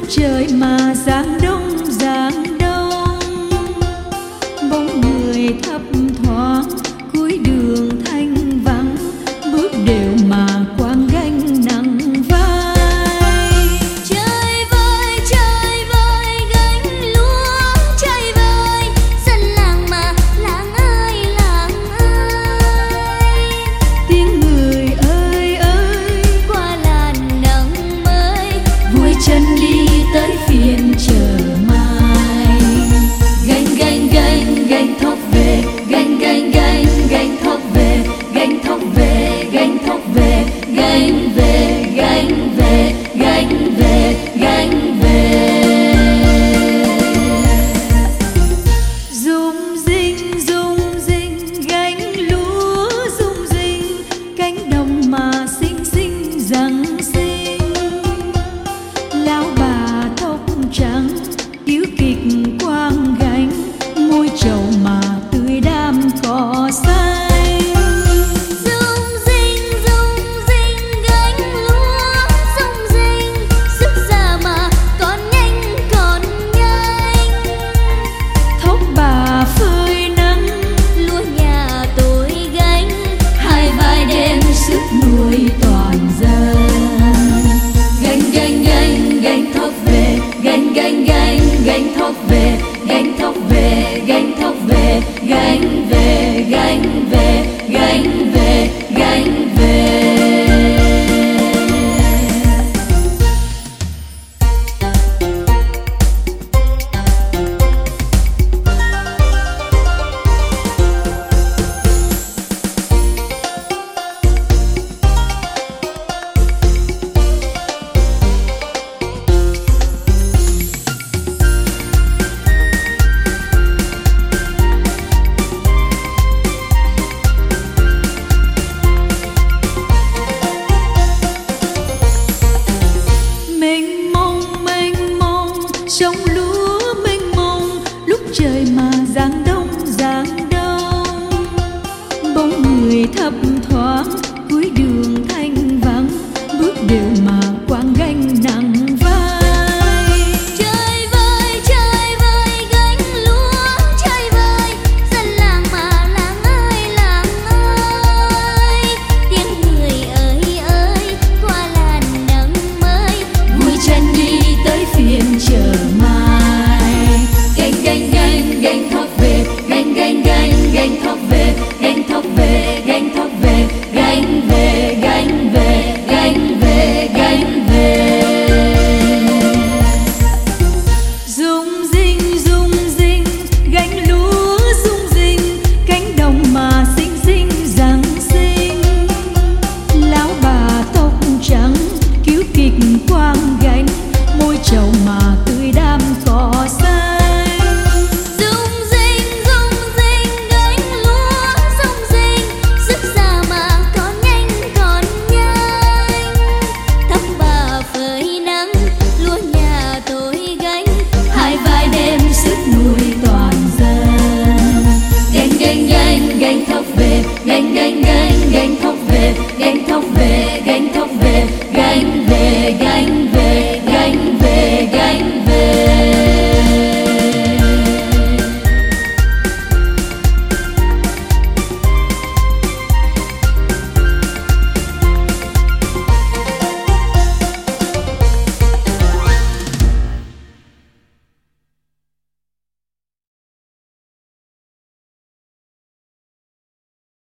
trời mà giáng đông giáng đông, bóng người thấp thoáng cuối đường thanh vắng, bước đều mà quang gánh nặng vai. Trời vơi gánh lúa trời vơi, dân làng mà làng ơi làng ơi. Tiếng người ơi ơi Qua làn nắng mới, vui chân đi tới phiên chờ mai. gánh gánh gánh gánh thóc về, gánh gánh gánh gánh thóc về, gánh thóc về, gánh thóc về, gánh về, gánh về, gánh về, gánh về. Rung rinh gánh lúa rung rinh, cánh đồng mà xinh xinh rằng xinh. Lão bà tóc trắng yếu kịch quang gánh, môi trầu mà tươi đam cỏ xanh. Rung rinh gánh lúa rung rinh, sức già mà còn nhanh còn nhanh. Thóc bà phơi nắng, Lúa nhà tôi gánh, hai vai đem sức nuôi toàn dân. gánh gánh gánh gánh thóc về, gánh gánh gánh gánh thóc về, gánh thóc về, gánh thóc về, gánh về, gánh về, gánh về, gánh về. Mênh mông sông lúa mênh mông, lúc trời mà giáng đông bóng người thấp